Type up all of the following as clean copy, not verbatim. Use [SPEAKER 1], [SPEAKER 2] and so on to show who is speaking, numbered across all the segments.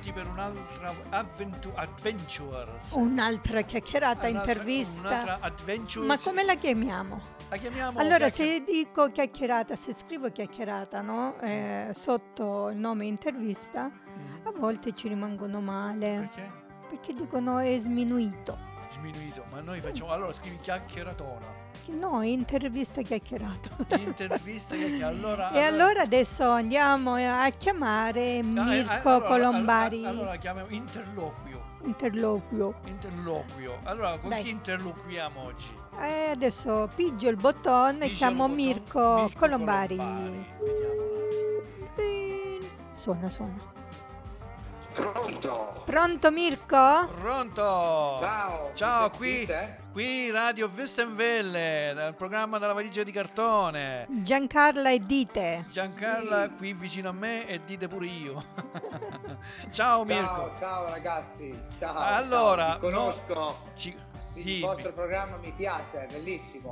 [SPEAKER 1] pronti per un'altra adventures.
[SPEAKER 2] Un'altra chiacchierata, intervista.
[SPEAKER 1] Un'altra adventures.
[SPEAKER 2] Ma come la chiamiamo?
[SPEAKER 1] La chiamiamo
[SPEAKER 2] Allora, se dico chiacchierata, se scrivo chiacchierata, no?
[SPEAKER 1] Sì.
[SPEAKER 2] Sotto il nome intervista, a volte ci rimangono male.
[SPEAKER 1] Perché?
[SPEAKER 2] Perché dicono è sminuito.
[SPEAKER 1] Sminuito, ma noi facciamo. Allora scrivi chiacchieratona.
[SPEAKER 2] No, intervista chiacchierata.
[SPEAKER 1] Intervista chiacchierata.
[SPEAKER 2] Allora adesso andiamo a chiamare Mirko Colombari.
[SPEAKER 1] Allora chiamiamo interloquio. Allora, con chi interloquiamo oggi?
[SPEAKER 2] Adesso pigio il bottone e chiamo Mirko Colombari. Suona. Pronto Mirko?
[SPEAKER 1] Pronto.
[SPEAKER 3] Ciao,
[SPEAKER 1] qui Radio Westenwelle, dal programma della valigia di cartone.
[SPEAKER 2] Giancarla e Dite.
[SPEAKER 1] Giancarla qui vicino a me e Dite pure io. Ciao Mirko.
[SPEAKER 3] Ciao ragazzi. Ciao.
[SPEAKER 1] Allora,
[SPEAKER 3] vi conosco. Il
[SPEAKER 1] Dimmi.
[SPEAKER 3] vostro programma mi piace, è bellissimo.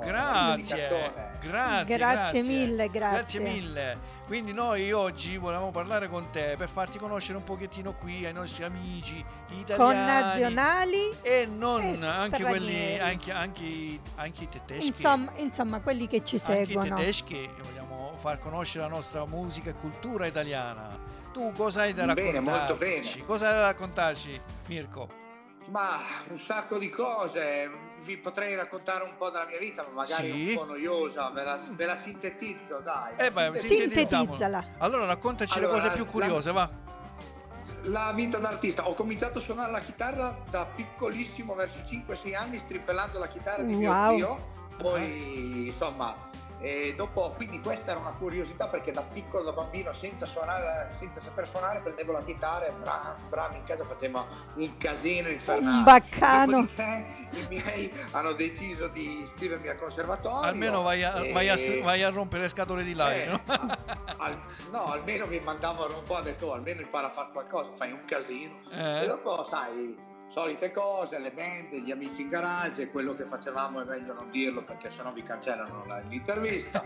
[SPEAKER 1] Grazie
[SPEAKER 2] mille.
[SPEAKER 1] Quindi noi oggi volevamo parlare con te per farti conoscere un pochettino qui ai nostri amici italiani,
[SPEAKER 2] con nazionali
[SPEAKER 1] e non
[SPEAKER 2] e
[SPEAKER 1] anche quelli,
[SPEAKER 2] stranieri.
[SPEAKER 1] anche i tedeschi.
[SPEAKER 2] Insomma, quelli che ci seguono.
[SPEAKER 1] Anche i tedeschi, vogliamo far conoscere la nostra musica e cultura italiana. Tu cosa hai da raccontarci?
[SPEAKER 3] Molto bene.
[SPEAKER 1] Cosa hai da raccontarci, Mirko?
[SPEAKER 3] Ma un sacco di cose, vi potrei raccontare un po' della mia vita, ma magari un po' noiosa, ve la sintetizzo, dai.
[SPEAKER 2] Sintetizzala.
[SPEAKER 1] Allora raccontaci le cose più curiose, va.
[SPEAKER 3] La vita d'artista, ho cominciato a suonare la chitarra da piccolissimo, verso i 5-6 anni, strippellando la chitarra di mio zio, poi insomma... E dopo, quindi questa era una curiosità, perché da piccolo, da bambino, senza saper suonare, prendevo la chitarra e bravo in casa faceva un casino infernale.
[SPEAKER 2] Un baccano.
[SPEAKER 3] I miei hanno deciso di iscrivermi al conservatorio.
[SPEAKER 1] Almeno vai a rompere le scatole di là.
[SPEAKER 3] No, almeno mi mandavano un po', ha detto almeno impara a fare qualcosa, fai un casino. E dopo, sai, solite cose, le band, gli amici in garage, quello che facevamo è meglio non dirlo perché sennò vi cancellano l'intervista.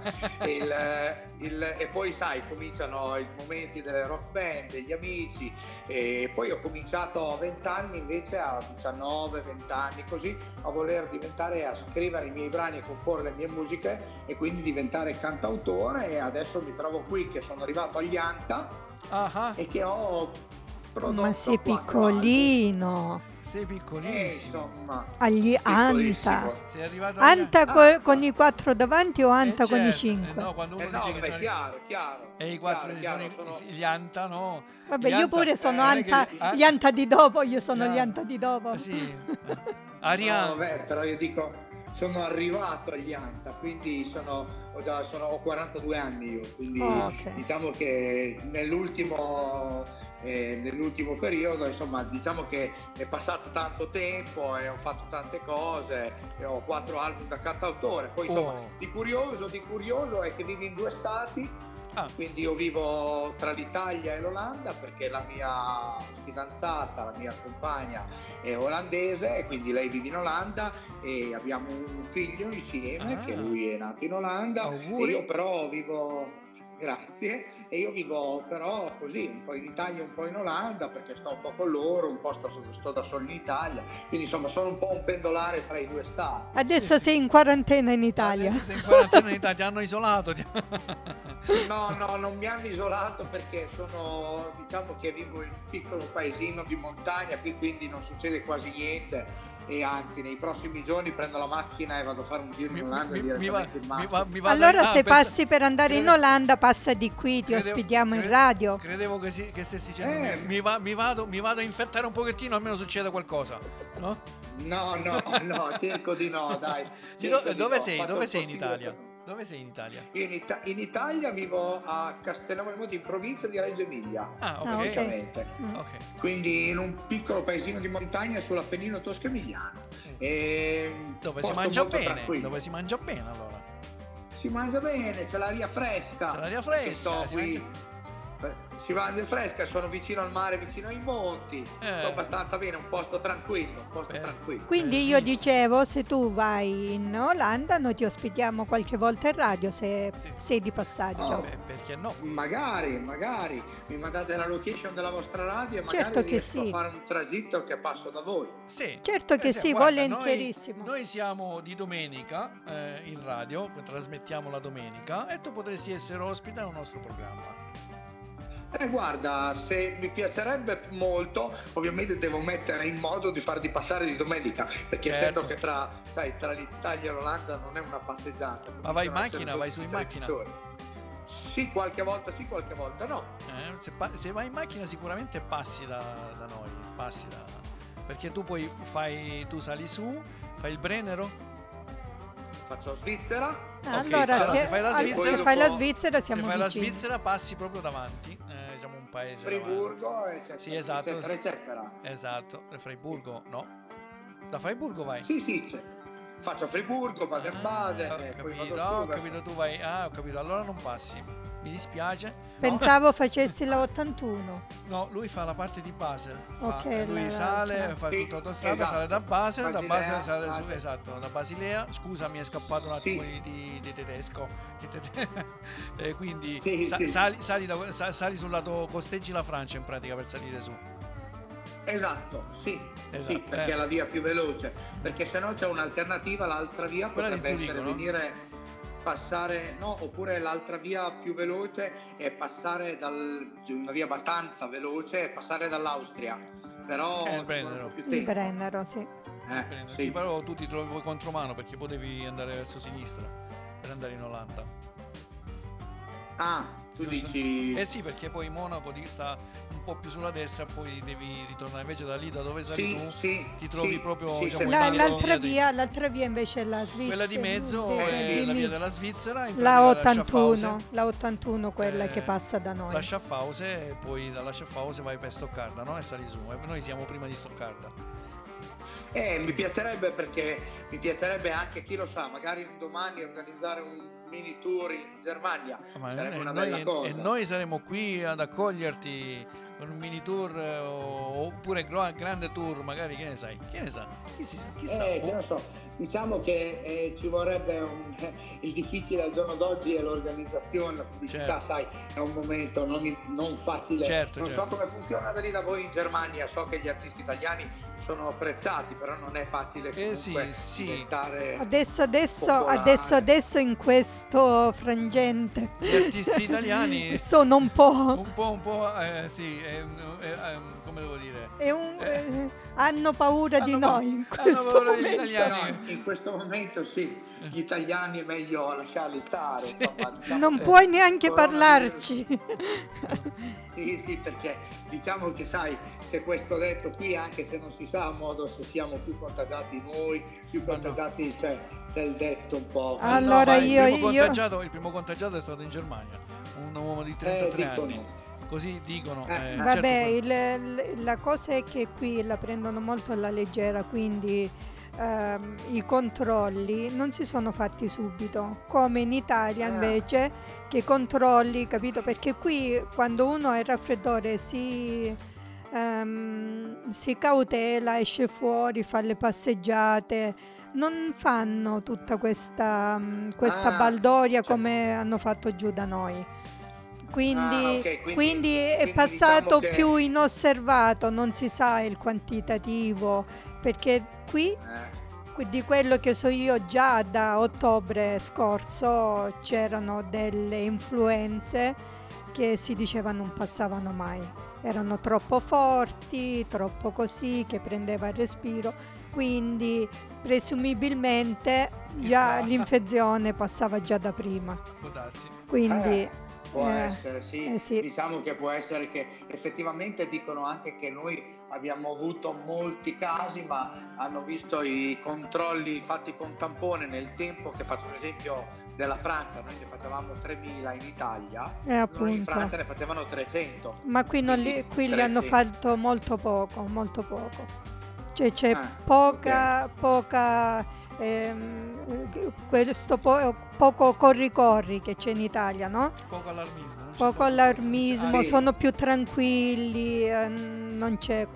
[SPEAKER 3] E poi sai, cominciano i momenti delle rock band, degli amici, e poi ho cominciato a 20 anni, invece a 19, 20 anni così, a voler diventare, a scrivere i miei brani e comporre le mie musiche e quindi diventare cantautore, e adesso mi trovo qui che sono arrivato agli Anta e che ho prodotto.
[SPEAKER 2] Ma sei piccolino.
[SPEAKER 1] Sei piccolissimo.
[SPEAKER 3] Insomma,
[SPEAKER 2] agli Anta.
[SPEAKER 1] Sei arrivato
[SPEAKER 2] Anta con i 4 davanti o Anta con i 5?
[SPEAKER 1] No, quando uno dice che sono
[SPEAKER 3] chiaro.
[SPEAKER 1] E i 4 gli Anta, no?
[SPEAKER 2] Vabbè, io pure sono Anta, gli Anta di dopo, io sono gli Anta di dopo.
[SPEAKER 1] Sì.
[SPEAKER 3] No, però io dico, sono arrivato agli Anta, quindi ho 42 anni io, quindi diciamo che nell'ultimo periodo, insomma, diciamo che è passato tanto tempo e ho fatto tante cose e ho 4 album da cantautore. Poi insomma, di curioso è che vivo in 2 stati, quindi io vivo tra l'Italia e l'Olanda, perché la mia fidanzata, la mia compagna è olandese, e quindi lei vive in Olanda e abbiamo un figlio insieme, che lui è nato in Olanda. E io però vivo... Grazie. E io vivo però così, un po' in Italia, un po' in Olanda, perché sto un po' con loro, un po' sto da solo in Italia, quindi insomma sono un po' un pendolare tra i 2 stati.
[SPEAKER 2] Sei in quarantena in Italia.
[SPEAKER 1] Adesso sei in quarantena in Italia, ti hanno isolato.
[SPEAKER 3] No, non mi hanno isolato, perché diciamo che vivo in un piccolo paesino di montagna, qui quindi non succede quasi niente. E anzi, nei prossimi giorni prendo la macchina e vado a fare un giro in Olanda direttamente in macchina.
[SPEAKER 2] Allora se passi per andare in Olanda, passa di qui, ti ospitiamo in radio.
[SPEAKER 1] Credevo che stessi dicendo mi vado a infettare un pochettino, almeno succeda qualcosa, no?
[SPEAKER 3] No, cerco di no, dai.
[SPEAKER 1] Dove sei in Italia? Dove sei in Italia?
[SPEAKER 3] In Italia vivo a Castellano del Monte, in provincia di Reggio Emilia.
[SPEAKER 1] Ok.
[SPEAKER 3] Quindi in un piccolo paesino di montagna sull'Appennino tosco-emiliano.
[SPEAKER 1] Dove si mangia bene? Dove si mangia bene allora?
[SPEAKER 3] Si mangia bene, c'è l'aria fresca.
[SPEAKER 1] Qui.
[SPEAKER 3] Si va in fresca, sono vicino al mare, vicino ai monti, sto abbastanza bene, un posto tranquillo, tranquillo.
[SPEAKER 2] Quindi io dicevo, se tu vai in Olanda noi ti ospitiamo qualche volta in radio se sei di passaggio.
[SPEAKER 1] Perché no?
[SPEAKER 3] Magari mi mandate la location della vostra radio e magari
[SPEAKER 2] certo che
[SPEAKER 3] riesco a fare un tragitto che passo da voi.
[SPEAKER 1] Sì.
[SPEAKER 2] Certo che sì, guarda, volentierissimo.
[SPEAKER 1] Noi siamo di domenica in radio, trasmettiamo la domenica e tu potresti essere ospite al nostro programma.
[SPEAKER 3] Guarda, se mi piacerebbe molto, ovviamente devo mettere in modo di farti passare di domenica, perché essendo che tra l'Italia e l'Olanda non è una passeggiata.
[SPEAKER 1] Ma vai in macchina, vai su in macchina?
[SPEAKER 3] Sì, qualche volta no.
[SPEAKER 1] Se vai in macchina sicuramente passi da noi, perché tu tu sali su, fai il Brennero.
[SPEAKER 3] Faccio Svizzera.
[SPEAKER 2] Allora, se fai la Svizzera siamo vicini.
[SPEAKER 1] Se fai la Svizzera passi proprio davanti, siamo un paese
[SPEAKER 3] Friburgo, eccetera,
[SPEAKER 1] sì, esatto,
[SPEAKER 3] eccetera.
[SPEAKER 1] Esatto, Freiburgo, no? Da Freiburgo vai?
[SPEAKER 3] Sì. Faccio Friburgo, Baden-Baden,
[SPEAKER 1] ho
[SPEAKER 3] poi
[SPEAKER 1] capito,
[SPEAKER 3] vado su.
[SPEAKER 1] Ho capito, tu vai. Ho capito, allora non passi. Mi dispiace.
[SPEAKER 2] Pensavo facessi la 81.
[SPEAKER 1] No, lui fa la parte di Basel.
[SPEAKER 2] Ok,
[SPEAKER 1] lui sale, fa tutta l'autostrada,
[SPEAKER 3] esatto.
[SPEAKER 1] Sale da Basel, da Basel sale su,
[SPEAKER 3] Basel.
[SPEAKER 1] esatto, da Basilea. Scusa, mi è scappato un attimo di tedesco. Quindi sali sul lato, costeggi la Francia in pratica per salire su.
[SPEAKER 3] Esatto, sì, perché è la via più veloce, perché se no c'è un'alternativa, l'altra via potrebbe essere passare, oppure l'altra via più veloce è passare una via abbastanza veloce, è passare dall'Austria, però
[SPEAKER 1] il Brennero.
[SPEAKER 2] Il Brennero, sì.
[SPEAKER 1] Sì, però tu ti trovi contromano perché potevi andare verso sinistra per andare in Olanda.
[SPEAKER 3] Tu dici...
[SPEAKER 1] Sì, perché poi Monaco sta un po' più sulla destra, poi devi ritornare invece da lì, da dove sali tu, ti trovi proprio...
[SPEAKER 2] l'altra via invece è la Svizzera.
[SPEAKER 1] Quella di mezzo è la via della Svizzera.
[SPEAKER 2] La 81, quella che passa da noi.
[SPEAKER 1] La Schaffhausen, e poi dalla Schaffhausen vai per Stoccarda, no? E sali su. E noi siamo prima di Stoccarda.
[SPEAKER 3] Mi piacerebbe, perché mi piacerebbe anche, chi lo sa, magari un domani organizzare un mini tour in Germania, sarebbe una bella cosa.
[SPEAKER 1] E noi saremo qui ad accoglierti con un mini tour oppure grande tour, magari, che ne sai? Chissà.
[SPEAKER 3] Che ne so. Diciamo che ci vorrebbe il difficile al giorno d'oggi è l'organizzazione, la pubblicità, sai, è un momento non facile. Non so come funziona da lì da voi in Germania, so che gli artisti italiani sono apprezzati, però non è facile comunque diventare
[SPEAKER 2] adesso in questo frangente
[SPEAKER 1] gli artisti italiani
[SPEAKER 2] sono un po'
[SPEAKER 1] come devo dire,
[SPEAKER 2] hanno paura di noi in questo momento.
[SPEAKER 1] Italiani.
[SPEAKER 3] In questo momento gli italiani è meglio lasciarli stare, insomma,
[SPEAKER 2] non puoi neanche parlarci.
[SPEAKER 3] Sì, perché diciamo che sai, c'è questo detto qui, anche se non si sa a modo se siamo più contagiati noi, c'è il detto un po'.
[SPEAKER 2] Allora
[SPEAKER 1] il primo contagiato è stato in Germania, un uomo di 33 anni. Così dicono.
[SPEAKER 2] Vabbè, la cosa è che qui la prendono molto alla leggera, quindi i controlli non si sono fatti subito, come in Italia invece, che controlli, capito? Perché qui quando uno ha il raffreddore si cautela, esce fuori, fa le passeggiate, non fanno tutta questa baldoria come hanno fatto giù da noi. Quindi è passato diciamo più inosservato, non si sa il quantitativo, perché qui di quello che so io già da ottobre scorso c'erano delle influenze che si diceva non passavano mai, erano troppo forti, troppo così, che prendeva il respiro, quindi presumibilmente già l'infezione passava già da prima.
[SPEAKER 1] Può darsi.
[SPEAKER 2] Quindi
[SPEAKER 3] può essere, sì. Diciamo che può essere che effettivamente dicono anche che noi abbiamo avuto molti casi, ma hanno visto i controlli fatti con tampone nel tempo, che faccio l'esempio della Francia, noi ne facevamo 3.000 in Italia, in Francia ne facevano 300.
[SPEAKER 2] Ma qui li hanno fatto molto poco. Cioè c'è poca questo poco corri che c'è in Italia, no? Poco allarmismo,
[SPEAKER 3] Sì.
[SPEAKER 2] sono più tranquilli, non c'è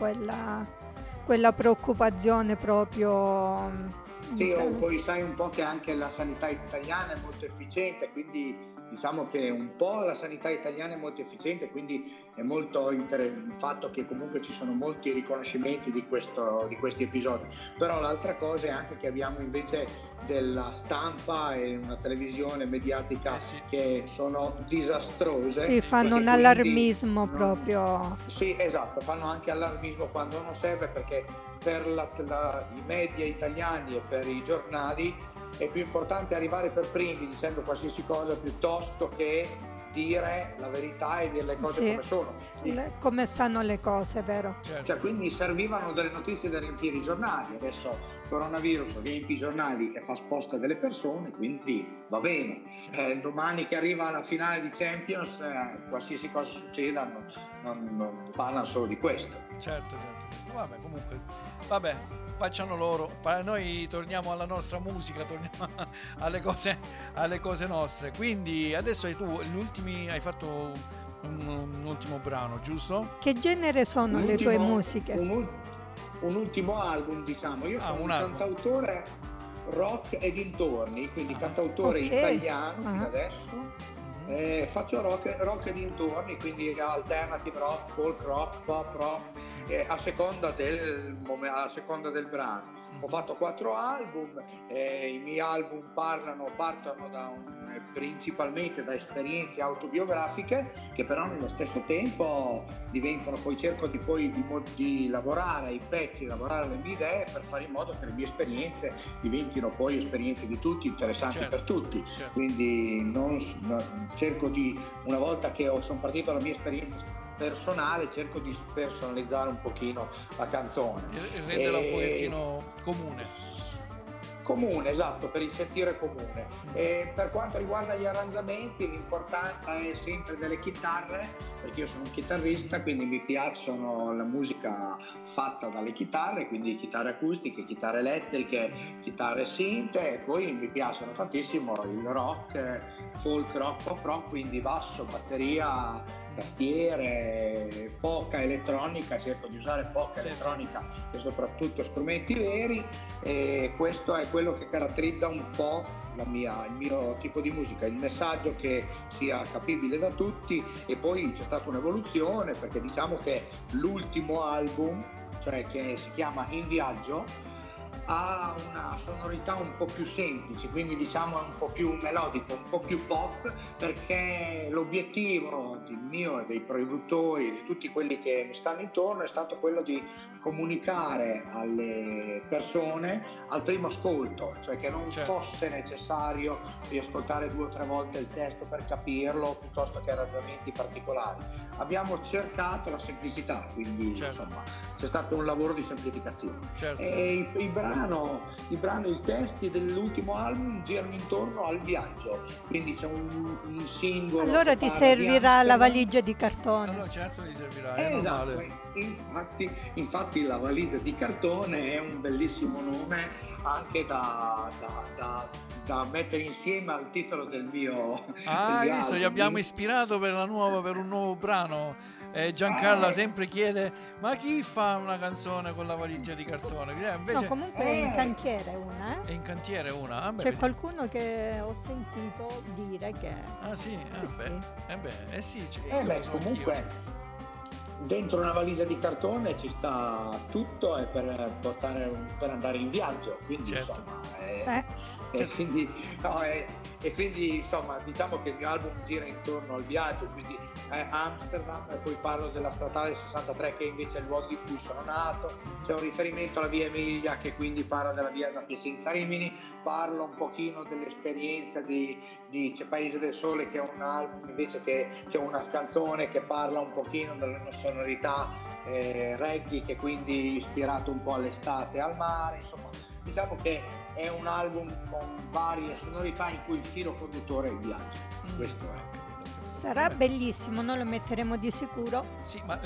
[SPEAKER 2] quella preoccupazione proprio.
[SPEAKER 3] Sì, poi sai un po' che anche la sanità italiana è molto efficiente, quindi diciamo che un po' la sanità italiana è molto efficiente, quindi è molto il fatto che comunque ci sono molti riconoscimenti di questi episodi. Però l'altra cosa è anche che abbiamo invece della stampa e una televisione mediatica che sono disastrose.
[SPEAKER 2] Sì, fanno un allarmismo proprio.
[SPEAKER 3] Sì, esatto, fanno anche allarmismo quando non serve, perché per i media italiani e per i giornali è più importante arrivare per primi dicendo qualsiasi cosa piuttosto che dire la verità e dire le cose come sono.
[SPEAKER 2] Come stanno le cose, vero?
[SPEAKER 1] Certo.
[SPEAKER 3] Cioè, quindi servivano delle notizie da riempire i giornali. Adesso coronavirus riempie i giornali e fa sposta delle persone, quindi va bene.
[SPEAKER 1] Certo.
[SPEAKER 3] Domani che arriva la finale di Champions, qualsiasi cosa succeda, non parlano solo di questo.
[SPEAKER 1] Certo. Vabbè, comunque, facciano loro. Noi torniamo alla nostra musica, torniamo alle cose nostre. Quindi adesso hai fatto un ultimo brano, giusto?
[SPEAKER 2] Che genere sono le tue musiche?
[SPEAKER 3] Un ultimo album, diciamo. Io sono un cantautore rock e dintorni, quindi cantautore italiano fino adesso. Faccio rock e dintorni, quindi alternative rock, folk rock, pop rock, a seconda del brano. Ho fatto 4 album, i miei album partono principalmente da esperienze autobiografiche, che però nello stesso tempo diventano, poi cerco di lavorare ai pezzi, lavorare alle mie idee per fare in modo che le mie esperienze diventino poi esperienze di tutti, interessanti per tutti.
[SPEAKER 1] Certo.
[SPEAKER 3] Quindi cerco una volta che sono partito dalla mia esperienza personale, cerco di spersonalizzare un pochino la canzone
[SPEAKER 1] e renderla un pochettino comune,
[SPEAKER 3] esatto, per il sentire comune. E per quanto riguarda gli arrangiamenti, l'importanza è sempre delle chitarre, perché io sono un chitarrista, quindi mi piacciono la musica fatta dalle chitarre, quindi chitarre acustiche, chitarre elettriche, chitarre synth, e poi mi piacciono tantissimo il rock, folk rock, pop rock, quindi basso, batteria, tastiere, poca elettronica, cerco di usare poca elettronica e soprattutto strumenti veri, e questo è quello che caratterizza un po' il mio tipo di musica, il messaggio che sia capibile da tutti. E poi c'è stata un'evoluzione, perché diciamo che l'ultimo album, cioè che si chiama In Viaggio, ha una sonorità un po' più semplice, quindi diciamo è un po' più melodico, un po' più pop, perché l'obiettivo del mio e dei produttori e di tutti quelli che mi stanno intorno è stato quello di comunicare alle persone al primo ascolto, cioè che non fosse necessario riascoltare 2 o 3 volte il testo per capirlo, piuttosto che arrangiamenti particolari. Abbiamo cercato la semplicità, quindi insomma c'è stato un lavoro di semplificazione. E i testi dell'ultimo album girano intorno al viaggio, quindi c'è un singolo.
[SPEAKER 2] Allora ti servirà la valigia di cartone.
[SPEAKER 1] Allora certo ti servirà,
[SPEAKER 3] esatto. Infatti la valigia di cartone è un bellissimo nome anche da mettere insieme al titolo del mio
[SPEAKER 1] hai visto, gli abbiamo ispirato per un nuovo brano. Giancarla sempre chiede: ma chi fa una canzone con la valigia di cartone? Invece,
[SPEAKER 2] no, comunque è in cantiere una.
[SPEAKER 1] È in cantiere una?
[SPEAKER 2] C'è qualcuno che ho sentito dire che...
[SPEAKER 1] sì?
[SPEAKER 3] Comunque dentro una valigia di cartone ci sta tutto, e per andare in viaggio, quindi insomma e quindi insomma diciamo che il mio album gira intorno al viaggio, quindi Amsterdam, e poi parlo della statale 63 che invece è il luogo in cui sono nato, c'è un riferimento alla via Emilia che quindi parla della via da Piacenza Rimini, parlo un pochino dell'esperienza di C'è Paese del Sole, che è un album invece che c'è una canzone che parla un pochino della sonorità reggae, che quindi ispirato un po' all'estate e al mare, insomma diciamo che è un album con varie sonorità in cui il filo conduttore è il viaggio. Questo è.
[SPEAKER 2] Sarà bellissimo, noi lo metteremo di sicuro.
[SPEAKER 1] Sì, ma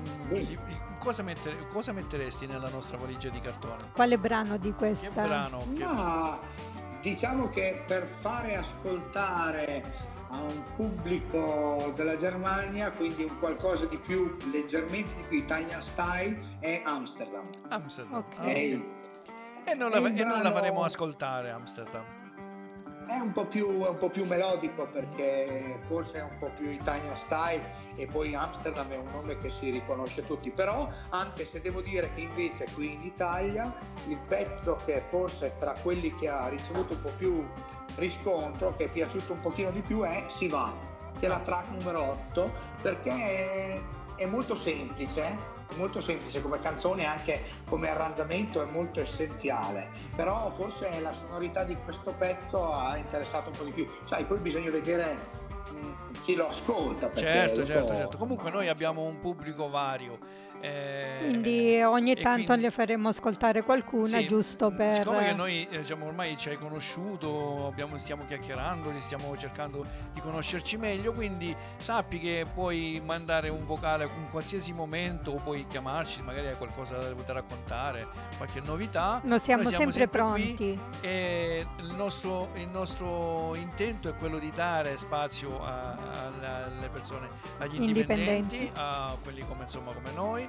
[SPEAKER 1] cosa metteresti nella nostra valigia di cartone?
[SPEAKER 2] Quale brano di questa?
[SPEAKER 1] Che brano?
[SPEAKER 3] No, diciamo che per fare ascoltare a un pubblico della Germania, quindi un qualcosa di più, leggermente di più Italian style, è Amsterdam.
[SPEAKER 2] Okay.
[SPEAKER 1] E non la faremo ascoltare, Amsterdam.
[SPEAKER 3] È un po' più melodico, perché forse è un po' più Italian style, e poi Amsterdam è un nome che si riconosce tutti. Però, anche se devo dire che invece qui in Italia il pezzo che forse tra quelli che ha ricevuto un po' più riscontro, che è piaciuto un pochino di più, è Si va, che è la track numero 8, perché è molto semplice come canzone, anche come arrangiamento è molto essenziale, però forse la sonorità di questo pezzo ha interessato un po' di più. Sai, poi bisogna vedere chi lo ascolta.
[SPEAKER 1] Certo. Comunque noi abbiamo un pubblico vario.
[SPEAKER 2] Quindi ogni tanto le faremo ascoltare qualcuna, giusto per...
[SPEAKER 1] Siccome che noi ormai ci hai conosciuto, stiamo chiacchierando, stiamo cercando di conoscerci meglio, quindi sappi che puoi mandare un vocale in qualsiasi momento, o puoi chiamarci, magari hai qualcosa da raccontare, qualche novità.
[SPEAKER 2] Noi siamo sempre pronti
[SPEAKER 1] qui, e il nostro intento è quello di dare spazio alle persone, agli indipendenti, a quelli come noi.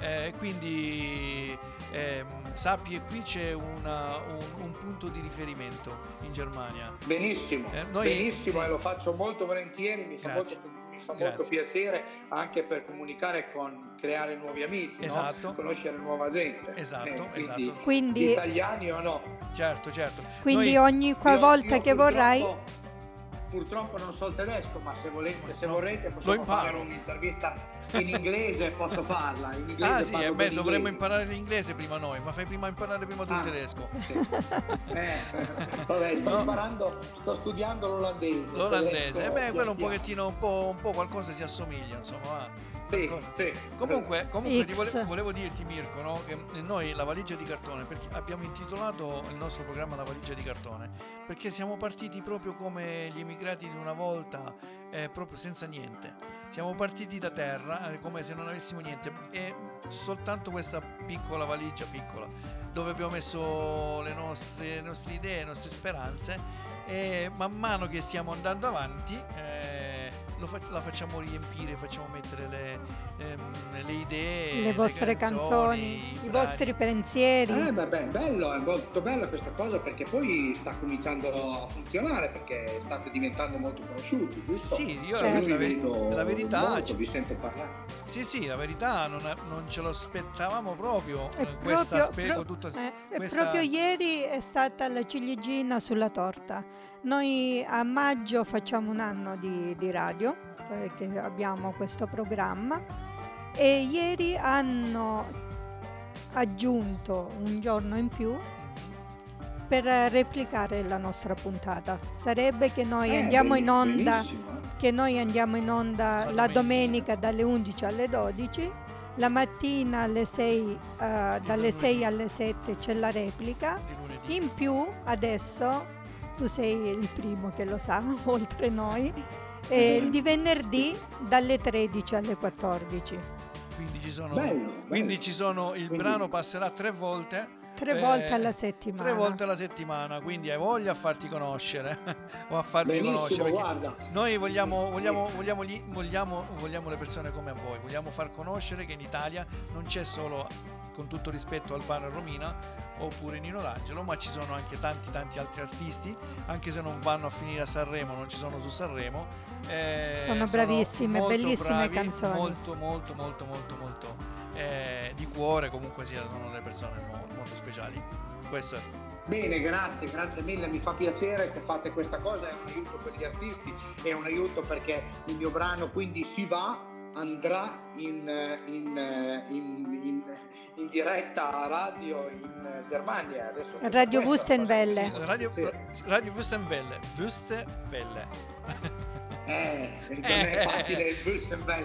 [SPEAKER 1] Quindi sappi che qui c'è un punto di riferimento in Germania.
[SPEAKER 3] Benissimo, benissimo, e lo faccio molto volentieri, mi fa molto piacere, anche per comunicare creare nuovi amici,
[SPEAKER 1] esatto.
[SPEAKER 3] No? Conoscere nuova gente.
[SPEAKER 1] Esatto.
[SPEAKER 2] Quindi
[SPEAKER 3] italiani o no?
[SPEAKER 1] Certo.
[SPEAKER 2] Quindi ogni qualvolta che vorrai...
[SPEAKER 3] Purtroppo non so il tedesco, ma se vorrete possiamo fare un'intervista in inglese, posso farla. In inglese
[SPEAKER 1] dovremmo imparare l'inglese prima noi, ma fai prima imparare tu il tedesco.
[SPEAKER 3] Sì. Vabbè, sto studiando l'olandese.
[SPEAKER 1] L'olandese, quello un pochettino, un po' qualcosa si assomiglia, insomma.
[SPEAKER 3] Sì.
[SPEAKER 1] Comunque volevo dirti, Mirko, no, che noi la valigia di cartone, perché abbiamo intitolato il nostro programma La valigia di cartone, perché siamo partiti proprio come gli emigrati di una volta, proprio senza niente. Siamo partiti da terra, come se non avessimo niente, e soltanto questa piccola valigia, dove abbiamo messo le nostre idee, le nostre speranze, e man mano che stiamo andando avanti la facciamo riempire, facciamo mettere le idee,
[SPEAKER 2] le vostre canzoni, i vostri pensieri.
[SPEAKER 3] Bello, è molto bello questa cosa, perché poi sta cominciando a funzionare, perché state diventando molto conosciuti, giusto?
[SPEAKER 1] Sì, io
[SPEAKER 3] la verità vi sento parlare.
[SPEAKER 1] Sì, la verità non ce lo aspettavamo proprio.
[SPEAKER 2] Proprio ieri è stata la ciliegina sulla torta. Noi a maggio facciamo un anno di radio, perché abbiamo questo programma, e ieri hanno aggiunto un giorno in più per replicare la nostra puntata. Sarebbe che noi andiamo in onda, la domenica dalle 11 alle 12, la mattina alle 6, dalle 6 alle 7 c'è la replica. In più adesso tu sei il primo che lo sa, oltre noi, e di venerdì dalle 13 alle 14.
[SPEAKER 1] Quindi ci sono,
[SPEAKER 3] bello.
[SPEAKER 1] Il brano passerà 3 volte.
[SPEAKER 2] 3 volte alla settimana.
[SPEAKER 1] 3 volte alla settimana, quindi hai voglia a farti conoscere o a farvi conoscere.
[SPEAKER 3] Guarda.
[SPEAKER 1] Noi vogliamo le persone come a voi, vogliamo far conoscere che in Italia non c'è solo, con tutto rispetto al bar Romina oppure Nino D'Angelo, ma ci sono anche tanti altri artisti, anche se non vanno a finire a Sanremo, non ci sono su Sanremo.
[SPEAKER 2] Sono bravissime, bellissime canzoni.
[SPEAKER 1] Molto di cuore, comunque sono le persone molto speciali. Questo è.
[SPEAKER 3] Bene, grazie mille, mi fa piacere che fate questa cosa, è un aiuto per gli artisti, è un aiuto perché il mio brano quindi Si va andrà in diretta a radio in Germania adesso.
[SPEAKER 2] Radio Wüstenwelle.
[SPEAKER 1] Radio Wüstenwelle.
[SPEAKER 3] Non è facile, Wüstenwelle.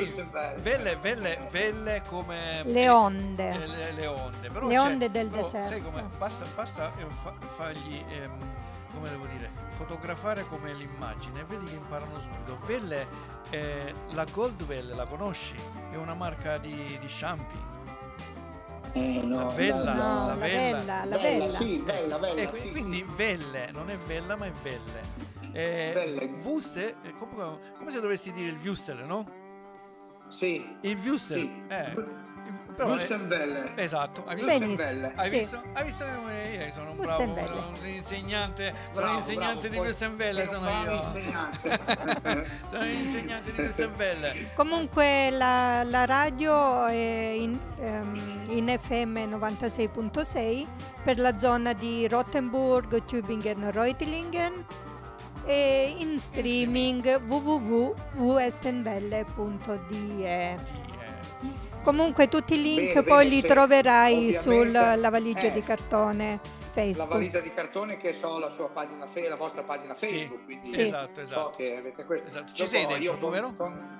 [SPEAKER 1] Welle come
[SPEAKER 2] le onde.
[SPEAKER 1] Le onde, però
[SPEAKER 2] le onde del deserto.
[SPEAKER 1] Sai come? Basta fargli come devo dire, fotografare come l'immagine, vedi che imparano subito. Welle, la Goldwell, la conosci? È una marca di shampoo.
[SPEAKER 3] No,
[SPEAKER 2] la Vella.
[SPEAKER 3] Sì, Vella.
[SPEAKER 1] Quindi
[SPEAKER 3] sì.
[SPEAKER 1] Velle, non è Vella ma è Velle.
[SPEAKER 3] Velle.
[SPEAKER 1] Wuster, come se dovresti dire il Wustel, no?
[SPEAKER 3] Sì.
[SPEAKER 1] Il Wustel,
[SPEAKER 3] Sì.
[SPEAKER 1] però
[SPEAKER 3] Wustenwelle.
[SPEAKER 1] Esatto, hai visto?
[SPEAKER 2] Benissimo.
[SPEAKER 1] Hai
[SPEAKER 2] Sì.
[SPEAKER 1] visto? Hai visto come io sono un
[SPEAKER 2] Wustenwelle.
[SPEAKER 1] bravo, sono un insegnante,
[SPEAKER 3] Bravo,
[SPEAKER 1] di Wustenwelle, sono io. Sono l'insegnante di Wustenwelle.
[SPEAKER 2] Comunque la radio è in FM 96.6 per la zona di Rottenburg, Tübingen, Reutlingen e in streaming www.wuestenwelle.de. Comunque tutti i link
[SPEAKER 3] Bene,
[SPEAKER 2] poi li troverai
[SPEAKER 3] ovviamente,
[SPEAKER 2] sulla valigia di cartone Facebook.
[SPEAKER 3] La valigia di cartone che so la sua pagina la vostra pagina Facebook, quindi
[SPEAKER 2] Sì.
[SPEAKER 1] Esatto.
[SPEAKER 3] so che avete questo.
[SPEAKER 1] Esatto. Ci sei dentro, tu, vero?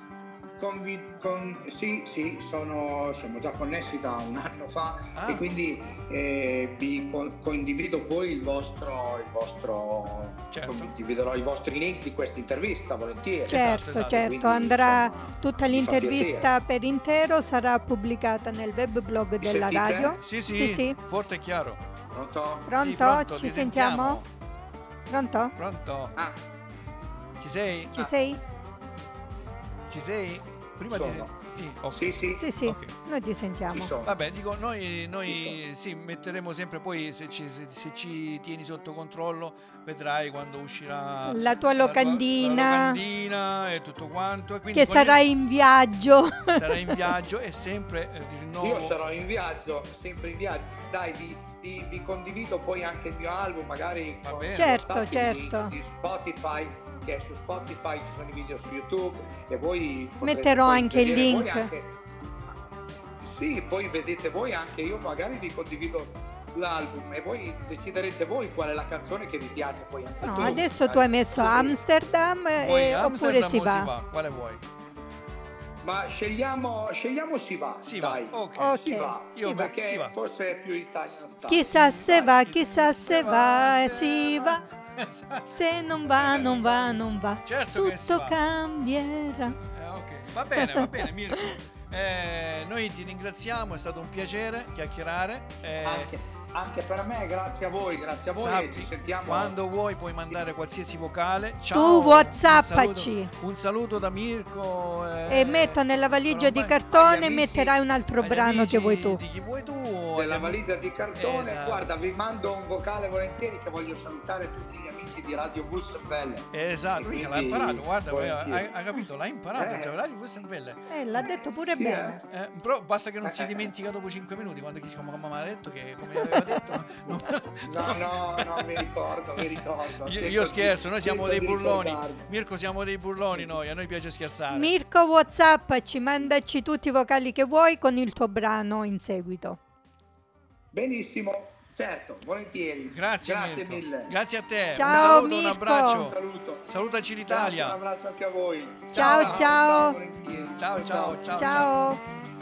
[SPEAKER 3] Sì, siamo già connessi da un anno fa e quindi vi condivido poi il vostro
[SPEAKER 1] certo.
[SPEAKER 3] condividerò i vostri link di questa intervista volentieri.
[SPEAKER 2] Certo,
[SPEAKER 3] Quindi,
[SPEAKER 2] andrà tutta
[SPEAKER 3] mi fa
[SPEAKER 2] l'intervista per intero, sarà pubblicata nel web blog della
[SPEAKER 3] sentite?
[SPEAKER 2] radio.
[SPEAKER 1] Sì, forte e chiaro.
[SPEAKER 3] Pronto?
[SPEAKER 2] Pronto?
[SPEAKER 1] Sì, pronto,
[SPEAKER 2] Ci
[SPEAKER 1] ti
[SPEAKER 2] sentiamo?
[SPEAKER 1] sentiamo.
[SPEAKER 2] Pronto?
[SPEAKER 3] Ah,
[SPEAKER 1] Ci sei?
[SPEAKER 2] Ci sei?
[SPEAKER 1] Ci sei? Prima
[SPEAKER 3] sono.
[SPEAKER 1] Sì, okay.
[SPEAKER 3] Sì.
[SPEAKER 2] Sì,
[SPEAKER 1] Ok.
[SPEAKER 2] noi ti sentiamo.
[SPEAKER 3] Ci sono.
[SPEAKER 1] Vabbè, dico, noi sì, metteremo sempre poi, se ci tieni sotto controllo, vedrai quando uscirà
[SPEAKER 2] La tua locandina.
[SPEAKER 1] e tutto quanto. E quindi
[SPEAKER 2] Che sarai in viaggio.
[SPEAKER 1] Sarai in viaggio e sempre di nuovo.
[SPEAKER 3] Io sarò in viaggio, sempre in viaggio. Dai, vi condivido poi anche il mio album, magari
[SPEAKER 1] Va
[SPEAKER 3] con
[SPEAKER 1] bene.
[SPEAKER 2] Certo.
[SPEAKER 3] di Spotify, che su Spotify ci sono i video su YouTube e voi
[SPEAKER 2] Metterò
[SPEAKER 3] poi
[SPEAKER 2] anche il
[SPEAKER 3] vedere
[SPEAKER 2] link.
[SPEAKER 3] voi sì, poi vedete voi anche, io magari vi condivido l'album e voi deciderete voi qual è la canzone che vi piace poi anche
[SPEAKER 2] No,
[SPEAKER 3] tu.
[SPEAKER 2] adesso tu hai messo Amsterdam
[SPEAKER 1] Vuoi
[SPEAKER 2] oppure
[SPEAKER 1] Amsterdam
[SPEAKER 2] si
[SPEAKER 1] o
[SPEAKER 2] va?
[SPEAKER 1] Quale vuoi?
[SPEAKER 3] Ma scegliamo si va.
[SPEAKER 1] Si
[SPEAKER 3] dai.
[SPEAKER 1] va, ok.
[SPEAKER 2] Ok.
[SPEAKER 3] Si va,
[SPEAKER 1] Io
[SPEAKER 3] perché
[SPEAKER 1] si va.
[SPEAKER 3] forse è più Italian style.
[SPEAKER 2] Chissà se
[SPEAKER 3] Dai.
[SPEAKER 2] va, chissà se va, si va.
[SPEAKER 1] Esatto.
[SPEAKER 2] Se non va, non va.
[SPEAKER 1] Certo che si
[SPEAKER 2] Tutto
[SPEAKER 1] va.
[SPEAKER 2] cambierà.
[SPEAKER 1] Ok, va bene Mirko. Noi ti ringraziamo, è stato un piacere chiacchierare.
[SPEAKER 3] Anche per me, grazie a voi
[SPEAKER 1] Sappi,
[SPEAKER 3] e ci sentiamo
[SPEAKER 1] quando vuoi puoi mandare qualsiasi vocale. Ciao,
[SPEAKER 2] Tu WhatsAppaci.
[SPEAKER 1] un saluto da Mirko
[SPEAKER 2] E metto nella valigia di cartone e metterai un altro brano che vuoi tu.
[SPEAKER 1] Di chi vuoi tu.
[SPEAKER 3] della valigia di cartone.
[SPEAKER 1] Esatto.
[SPEAKER 3] Guarda, vi mando un vocale volentieri che voglio salutare tutti gli amici di Radio Wustenwelle.
[SPEAKER 1] Esatto,
[SPEAKER 3] E
[SPEAKER 1] l'ha imparato, guarda,
[SPEAKER 3] volentieri.
[SPEAKER 1] hai capito, l'ha imparato, cioè Radio Wustenwelle.
[SPEAKER 2] L'ha detto pure
[SPEAKER 3] Sì,
[SPEAKER 2] bene.
[SPEAKER 1] Però basta che non si dimentica dopo 5 minuti quando dice come mamma ha detto che come aveva detto.
[SPEAKER 3] No, mi ricordo.
[SPEAKER 1] Io scherzo, noi siamo dei burloni.
[SPEAKER 3] Ricordarmi.
[SPEAKER 1] Mirko, siamo dei burloni noi, a noi piace scherzare.
[SPEAKER 2] Mirko, WhatsAppaci, mandaci tutti i vocali che vuoi con il tuo brano in seguito.
[SPEAKER 3] Benissimo, certo, volentieri.
[SPEAKER 1] Grazie
[SPEAKER 3] Mirko.
[SPEAKER 1] mille. Grazie a te.
[SPEAKER 2] Ciao,
[SPEAKER 1] un saluto,
[SPEAKER 2] Mirko.
[SPEAKER 1] un abbraccio.
[SPEAKER 3] Un saluto.
[SPEAKER 1] Salutaci l'Italia.
[SPEAKER 3] Un abbraccio anche a voi.
[SPEAKER 2] Ciao.
[SPEAKER 3] volentieri.
[SPEAKER 1] Ciao.
[SPEAKER 2] Ciao.